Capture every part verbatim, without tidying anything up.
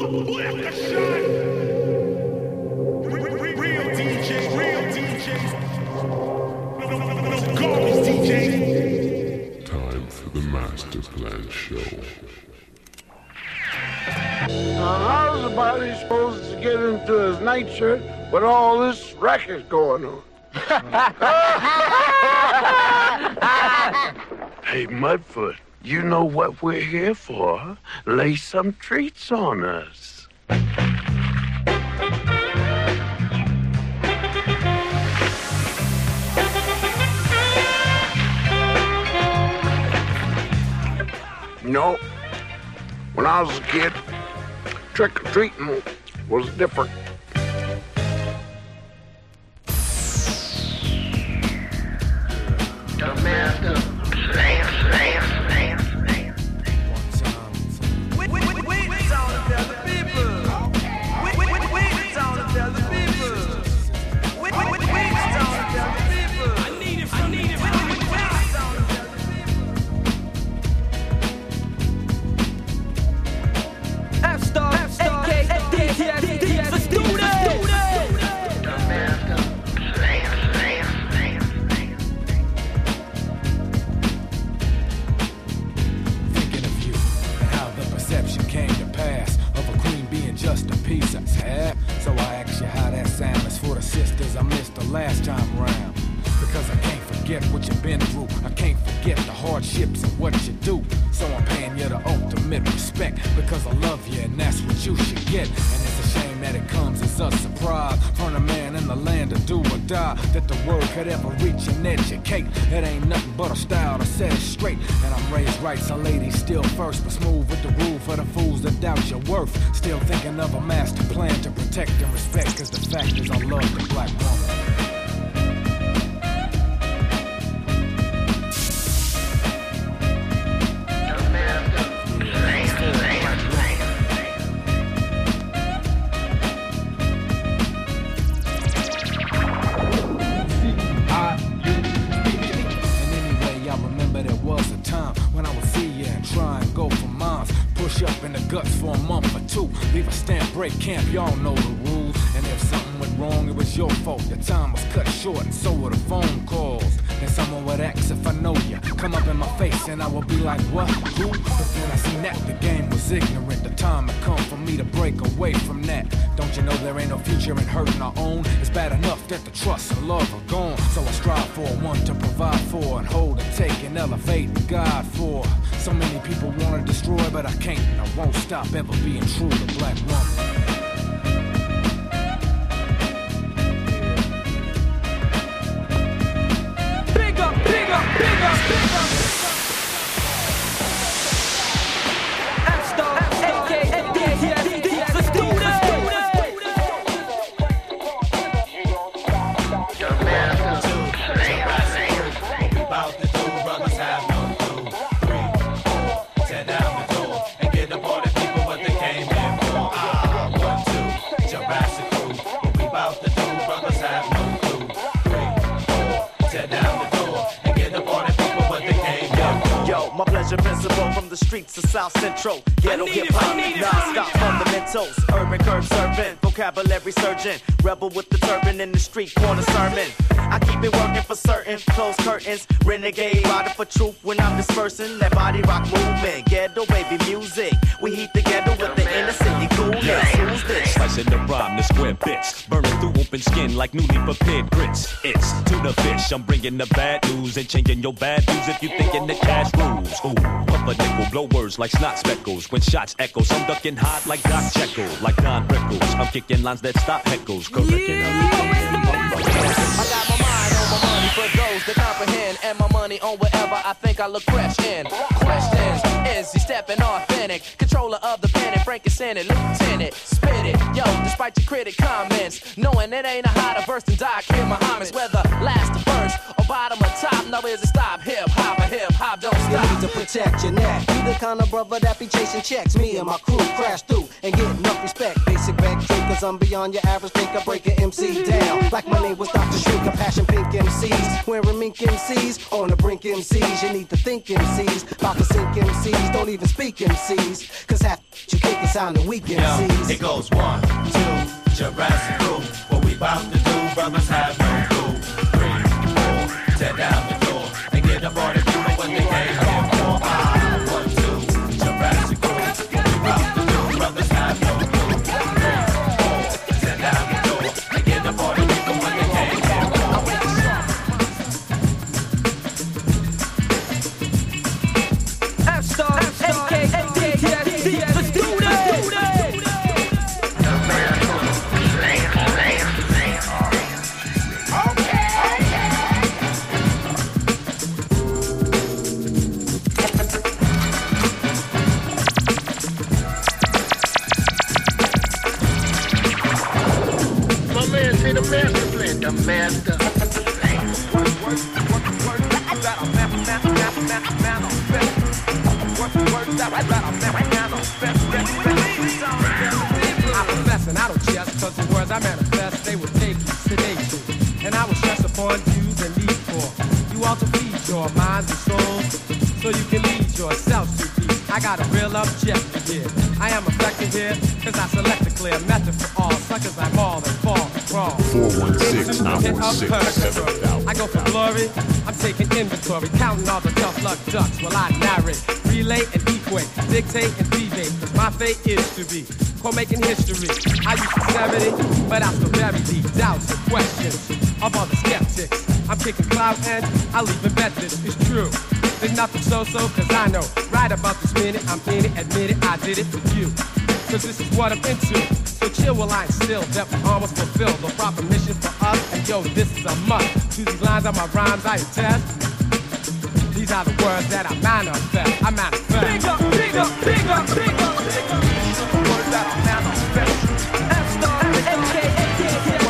Real D Js, real D Js. No, no, no, no garbage D Js. Time for the Master Plan Show. Now, how's somebody supposed to get into his nightshirt with all this racket going on? Hey, Mudfoot, you know what we're here for. Lay some treats on us. No, when I was a kid, trick-or-treating was different. The master slam, slam, slam, slam. Wait, wait, wait, wait, it's all about the people. Wait, wait, wait, wait, it's all about the people. Wait, wait, wait, wait, it's all about the people. I need it, I need it, wait, wait, wait, wait, it's all about the people. F-Star, F-Star, A K A D T S, D T S, let's do this. The master slam, slam, slam, slam. Thinking of you and how the perception came to pass of a queen being just a piece of tab. So I ask you how that sounds for the sisters I missed the last time around. Because I can't forget what you've been through. I can't forget the hardships and what you do. So I'm paying you the ultimate respect because I love you and that's what you should get. And it's a shame that it comes as a surprise from a man in the land of do or die that the word could ever reach and educate. It ain't nothing but a style to set it straight. And I'm raised right, so ladies still first, but smooth with the rule for the fools that doubt your worth. Still thinking of a master plan to protect and respect, cause the fact is I love the black woman. Up in the guts for a month or two. Leave a stamp, break camp, y'all know the rules. And if something went wrong, it was your fault. The time was cut short, and so were the phone calls. Then someone would ask if I know you. Come up in my face, and I would be like, what? Who? But then I seen that the game was ignorant. The time had come for me to break away from that. Don't you know there ain't no future in hurting our own? It's bad enough that the trust and love are gone. So I strive for one to provide for and hold and take and elevate and guide for. So many people want to destroy, but I can't. I won't stop ever being true to black woman. Big up, big up, big up, big up. F-Star, A K A D T S, D T S, let's do this. About the two brothers have no clue. Three, four, tear down the door and get the party people what they came in for. Ah, one, two, Jurassic crew. What we about the two brothers have no clue. Three, four, tear down the door and get the party people what they came in for. Yo, my pleasure principle from the streets of South Central. Ghetto hip hop, non-stop fundamentals. Urban curb serving, vocabulary surgeon. Rebel with the turban in the street corner sermon. I keep it working for certain, close curtains. Renegade, rider for truth when I'm dispersing. That body rock movement, ghetto baby music. We heat the ghetto with the inner city coolness. Who's this? Slicing the rhyme, the square bits. Burning through open skin like newly prepared grits. It's to the fish, I'm bringing the bad news and changing your bad views if you thinking the cash rules. Ooh, puff a nickel, blow words like snot speckles. When shots echo, I'm ducking hot like Doc Jekyll. Like Don Rickles, I'm kicking lines that stop heckles. Curriculum. I got my mind on my money for those that comprehend, and my money on whatever I think I look fresh in. Questions, is he stepping authentic? Controller of the pen and Frank is in it, lieutenant. spit it. Yo, despite your critic comments, knowing it ain't a hotter verse than Doc Kid Muhammad's. Whether last or first or bottom or top, no is it stop. Hip hop or hip hop don't stop. You need to protect your neck. You the kind of brother that be chasing checks. Me and my crew crash through and get enough respect. Basic back trick, cause I'm beyond your average thinker. Breaking M C down like my name was Doctor Shrink. Passion pink M Cs, wearing mink M Cs. On the brink M Cs, you need to think M Cs. About to sink M Cs, don't even speak M Cs. Cause half you kick is sounding weak M Cs. Yo, it goes one, two, Jurassic crew. What we about to do, brothers have no clue. Three, four, tear down the door and get up on the people what they came here for. Ah, one, two, Jurassic crew. What we about to do, brothers have no clue. Three, four, tear down the door and get up on the people what they came here for. F-Star, A K A D S D, let's do this! The master plan, the master. I profess and I don't jest, cause the words I manifest, they will take you, sedate you. And I will stress upon you the need for you all to feed your minds and souls, so you can lead yourself to peace. I got a real objective here. I am effective here, cause I select a clear method for all suckers I maul and fall and crawl. four one six, nine one six, seven thousand. I go for glory, I'm taking inventory, counting all the tough luck ducks while I narrate, relay and equate, dictate and deviate, cause my fate is to be co-making history. I use sincerity, but I still bury deep doubts and questions of all the skeptics. I'm kicking clout and I leave in bet this is true. There's nothing so-so, cause I know right about this minute, I'm in it, admit it, I did it for you. Cause this is what I'm into. So chill while I instill that we almost fulfill the proper mission for us. And yo, this is a must. To these lines are my rhymes I attest. These are the words that I manifest. I manifest. Big up, big up, big up, big up, big up. These are the words that I manifest. F-Star, A K A D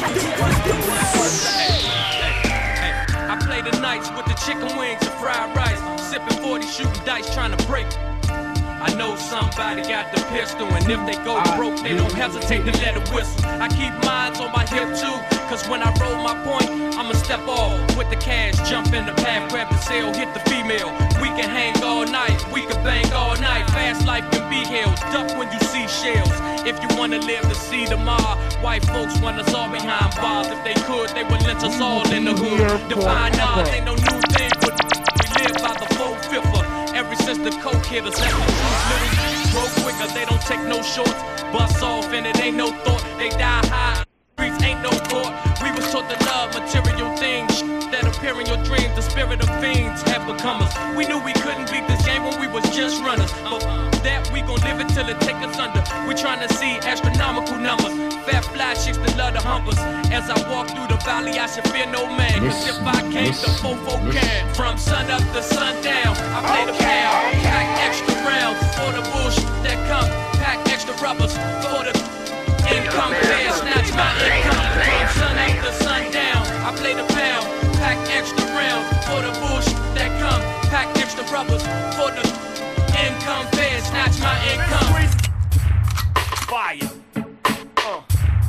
S D. I play the nights with the chicken wings and fried rice. Sipping forty, shooting dice, trying to break. I know somebody got the pistol, and if they go broke, they don't hesitate to let it whistle. I keep mines on my hip too, cause when I roll my point, I'ma step off with the cash, jump in the path, grab the sail, hit the female. We can hang all night, we can bang all night. Fast life can be held, duck when you see shells. If you wanna live to see tomorrow, white folks want us all behind bars. If they could, they would lynch us all in the hood. Divine knowledge ain't no new thing, but we live by the full fifth. Ever since the coke hit us, let the truth lyrics grow quicker. They don't take no shorts, bust off and it ain't no thought. They die high, streets ain't no court. We was taught to love material things that appear in your dreams. The spirit of fiends have become us. We knew we couldn't beat this game when we was just runners, but that we gon' live it till it take us under. We tryna see astronomical numbers. Fat fly chicks that love to hump us. As I walk through the valley, I should fear no man. Cause if I came, the fofo can. From sun up to sundown, I play the pound. Pack extra rounds for the bullshit that come. Pack extra rubbers for the income fair. Snatch my income. From sun up to sundown, I play the pound. Pack extra rounds for the bullshit that come. Pack extra rubbers for the income fair. Snatch my income. Fire. Uh.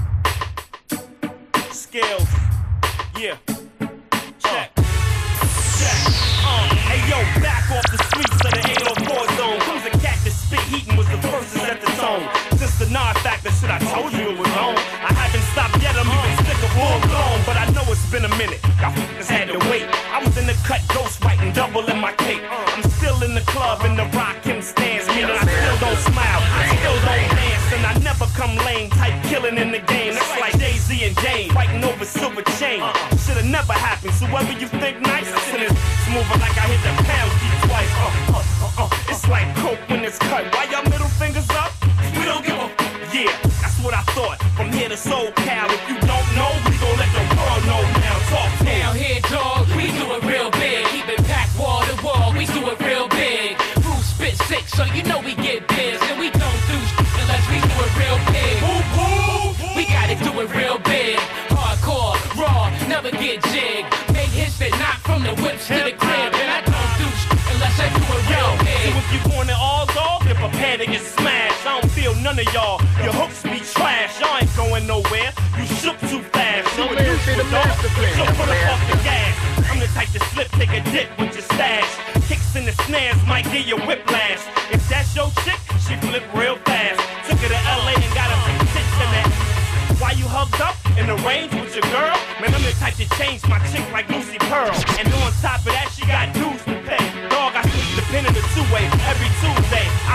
Skills. Yeah. Check. Check. Uh. Hey yo, back off the streets of the eight oh four zone. Who's a cat that spit heatin' was the first to set the tone. Since the non-factor shit, I told you it was on. I haven't stopped yet, I'm even sick of full blown. But I know it's been a minute, y'all f***ers had to wait. I was in the cut, ghost writing double in my cape. I'm still in the club in the rockin' stance, meaning I still don't smile, I still don't dance. And I never come lame, type killing in the game. That's like Jay-Z and Jane, fighting over silver chain. Should've never happened, so whether you think nice, and it's moving like I hit the pound key twice. Uh, uh, uh, uh. It's like coke when it's cut. Why y'all middle fingers up? We don't give a f- yeah, that's what I thought. From here to SoCal, if you don't know, we gon' let the world know now. Talk down here, dog. We do it real big. Keep it packed wall to wall. We do it real big. Bruce spit sick, so you know we get biz, and we don't do shit unless we do it real big. Whoop, to the crib, and I don't do sh- unless I do it real big. So if you want it all dog, then prepare to get smashed. I don't feel none of y'all. Your hooks be trash. Y'all ain't going nowhere. You shook too fast. You a neutral dog. So put up off the gas. I'm the type to slip, take a dip with your stash. Kicks in the snares might give you whiplash. If that's your chick, she flip real fast. Took her to L A and got her some tits in that. Why you hugged up in the range with your girl? Man, I'm the type to change my chick like Lucy Pearl. And on top of that, she got dues to pay. Dog, I switch the pin in the two-way every Tuesday. I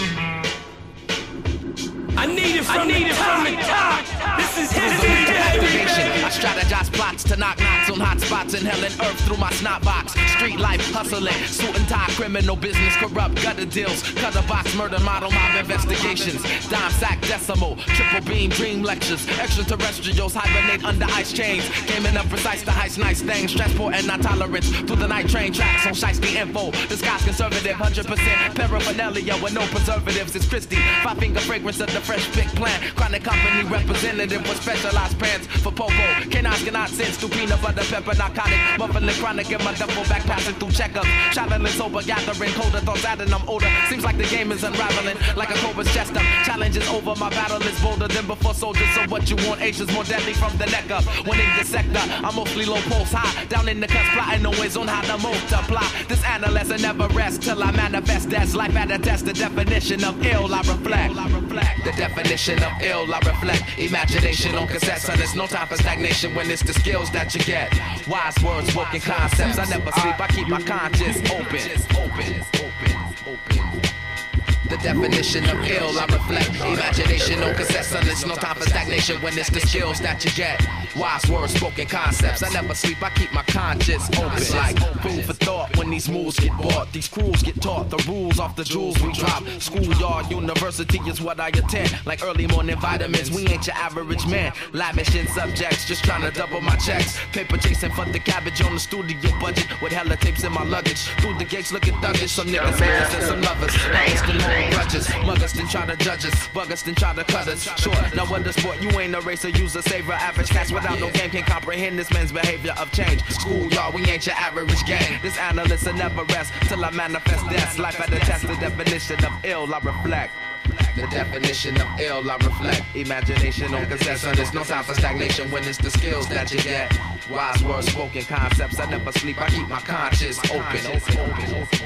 I need it from, I need the, it top. from the top. This is history, activation. I strategize plots to knock knocks on hot spots in hell and earth through my snot box. Street life hustling, suit and tie, criminal business, corrupt gutter deals, cut a box, murder model, mob investigations, dime sack decimal, triple beam dream lectures, extraterrestrials hibernate under ice chains, gaming up precise to heist nice things, transport and non tolerance through the night train tracks on shiesty info. This guy's conservative, one hundred percent paraphernalia with no preservatives. It's Christy, five finger fragrance of the fresh pick plant. Chronic company representative with specialized pants for popo. Canines cannot sense through peanut butter pepper narcotic. Muffin chronic in my duffel back passing through checkups. Traveling sober, gathering colder thoughts adding I'm older. Seems like the game is unraveling like a cobra's chest up. Challenge is over, my battle is bolder than before soldiers. So what you want, Asia's more deadly from the neck up. Winning the sector, I'm mostly low pulse high. Down in the cuts, plotting no ways on how to multiply. This adolescent never rests till I manifest as life at a test. The definition of ill, I reflect. I reflect. The definition of ill, I reflect. Imagination on cassette, son, there's no time for stagnation when it's the skills that you get. Wise words, spoken concepts. I never sleep, I keep my conscience open. Open, open, open. The definition of ill, I reflect. Imagination on cassette, son, there's no time for stagnation when it's the skills that you get. Wise words, spoken concepts. I never sleep, I keep my conscience open. It's like food for thought when these moves get bought. These crews get taught the rules off the jewels we drop. Schoolyard, university is what I attend. Like early morning vitamins, we ain't your average man. Lavish in subjects, just trying to double my checks. Paper chasing for the cabbage on the studio budget. With hella tapes in my luggage. Through the gates looking thuggish. Some niggas haters and some lovers. Lovers can hold grudges. Muggers then try to judge us. Buggers then try to cut us. Sure, now what the sport, you ain't a racer, use a saver. Average cats without no game can comprehend this man's behavior of change. Schoolyard, we ain't your average gang. This analyst will never rest till I manifest death. Life at the test, the definition of ill, I reflect. The definition of ill, I reflect. Imagination on cassette, son, there's no time for stagnation when it's the skills that you get. Wise words, spoken concepts. I never sleep, I keep my conscience open. open, open.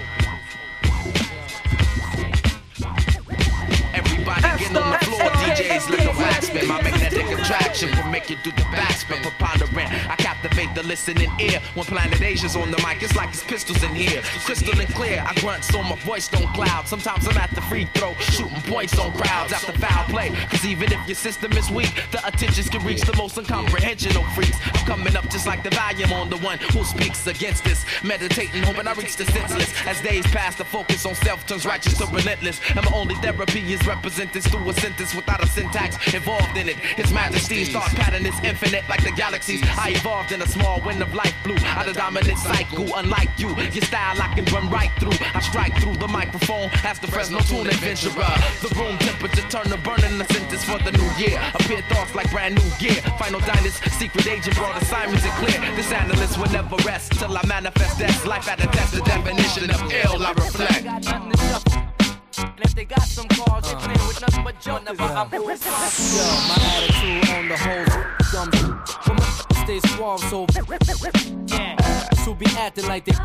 Everybody get on the floor, D Js let the wax spin. My magnetic attraction will make you do the backspin. Preponderant, I captivate the listening ear. When Planet Asia's on the mic, it's like it's pistols in here. Crystal and clear, I grunt so my voice don't cloud. Sometimes I'm at the free throw, shooting points on crowds after foul play. Cause even if your system is weak, the attentions can reach the most incomprehensional freaks. I'm coming up just like the volume on the one who speaks against this. Meditating, hoping I reach the senseless. As days pass, the focus on self turns righteous to relentless. And my only therapy is represented through a sentence without a syntax involved in it. His Majesty's thought pattern is infinite like the galaxies. I evolved in a small wind of life, blew out a dominant cycle. Unlike you, your style I can run right through. I strike through the microphone as the Fresno tune adventurer. The room temperature turn to burning the sentence for the new year. Appear thoughts like brand new gear. Final Dynast, secret agent brought assignments and clear. This analyst will never rest till I manifest death. Life at a test, the definition of ill I reflect. And if they got some cars, they play with nothing but jokers. Never I'm Yo, my attitude on the whole dumb. From my stay suave, so yeah. To be acting like they,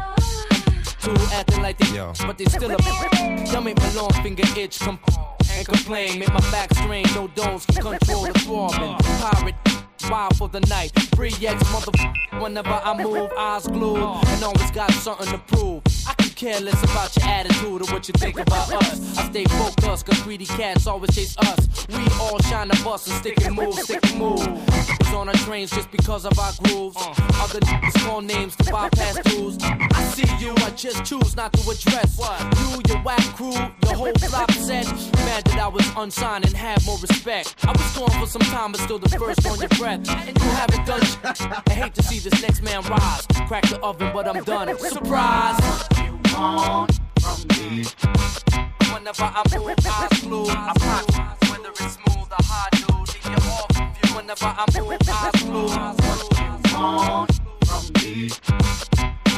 to acting like they, Yo. But they still a. Y'all make my long finger itch, come and complain. Make my back strain, no dose can control the throbbing. Pirate. Wild for the night, free X motherfucker. Whenever I move, eyes glued, and always got something to prove. I can care less about your attitude or what you think about us. I stay focused, cause greedy cats always chase us. We all shine the bus and stick and move, stick and move. It's on our trains just because of our grooves. Other niggas call names to bypass dues. I see you, I just choose not to address. You, your whack crew, your whole flop set. Mad that I was unsigned and had more respect. I was gone for some time, but still the first on your breath. And you haven't done shit. I hate to see this next man rise. Crack the oven, but I'm done. Surprise! You want from me. Whenever I move, eyes glued. I rock, whether it's smooth or hard, dude. Leave you off of you. Whenever I move, eyes glued. You want from me. Whenever I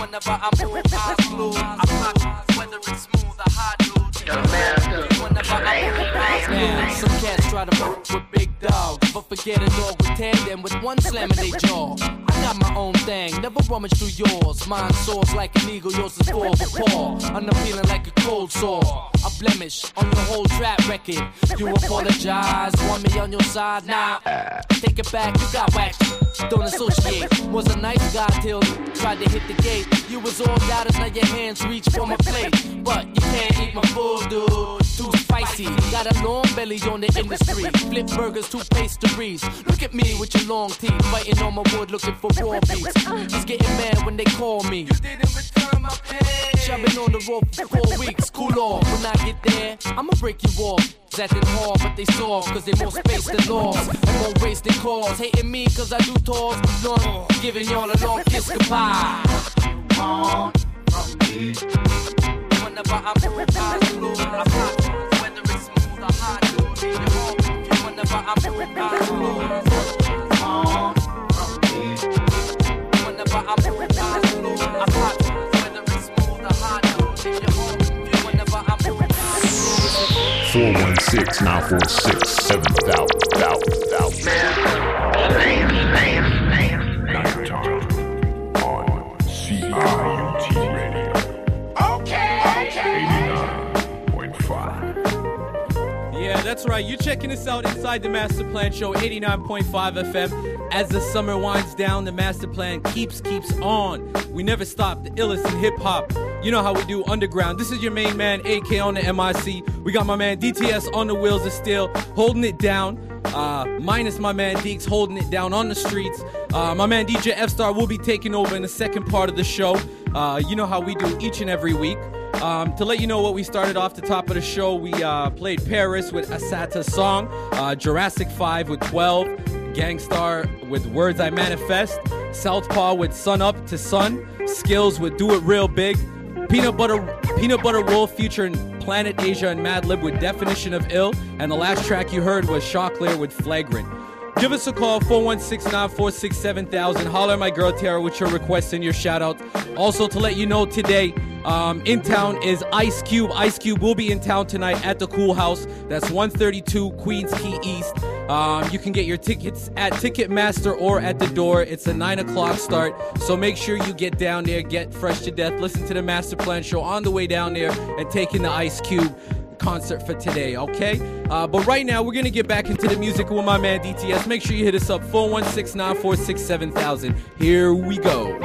I'm moving past blue, I pop, whether it's smooth or hot, dude. Whenever I'm moving past blue, some cats try to work with big dogs, but forget a dog with ten, then with one slam in they jaw. I got my own thing, never rummage through yours. Mine soars like an eagle, yours is full of a paw. I'm feeling like a cold sore, a blemish on your whole trap record. You apologize, want me on your side now? Take it back, you got whacked. Don't associate. Was a nice guy till tried to hit the gate. You was all doubters, now your hands reach for my plate, but you can't eat my food, dude. Too spicy. Got a long belly on the industry. Flip burgers, two pastries. Look at me with your long teeth, fighting on my wood, looking for raw beats. Just getting mad when they call me. You didn't return my pay. I've been on the road for four weeks. Cool off. When I get there, I'ma break you off. Acting hard, but they soft, cause they more space than laws. And more wasted calls. Hating me cause I do tours. Long, giving y'all a long kiss goodbye. You want from me. Whenever I'm moving past blue, I pop. Whether it's smooth or hot, dude. You want. Whenever I'm moving past blue, you want from me. Whenever I'm moving past blue, I pop. Whether it's smooth or hot, dude. You want. Whenever I'm moving past blue. four one six, nine four six, seven thousand, thousand, thousand. Nighttime on C I U T Radio. Okay, okay. eighty-nine point five. Yeah, that's right. You're checking us out inside the Master Plan Show, eighty-nine point five F M. As the summer winds down, the Master Plan keeps, keeps on. We never stop, the illest in hip-hop. You know how we do underground. This is your main man, A K on the M I C. We got my man D T S on the wheels of steel, holding it down. Uh, minus my man Deeks holding it down on the streets. Uh, my man D J F-Star will be taking over in the second part of the show. Uh, you know how we do each and every week. Um, to let you know what we started off the top of the show, we uh, played Paris with Asata's song, uh, Jurassic five with twelve, Gangstar with Words I Manifest, Southpaw with Sun Up to Sun, Skills with Do It Real Big, Peanut Butter Peanut Butter Wolf featuring Planet Asia and Madlib with Definition of Ill, and the last track you heard was Choclair with Flagrant. Give us a call, four one six, nine four six, seven thousand. Holler at my girl Tara with your requests and your shout-outs. Also, to let you know today, um, in town is Ice Cube. Ice Cube will be in town tonight at the Cool House. That's one thirty-two Queens Key East. Um, you can get your tickets at Ticketmaster or at the door. It's a nine o'clock start, so make sure you get down there, get fresh to death, listen to the Master Plan Show on the way down there, and take in the Ice Cube concert for today, okay? Uh, but right now, we're going to get back into the music with my man D T S. Make sure you hit us up, four one six, nine four six, seven thousand. Here we go.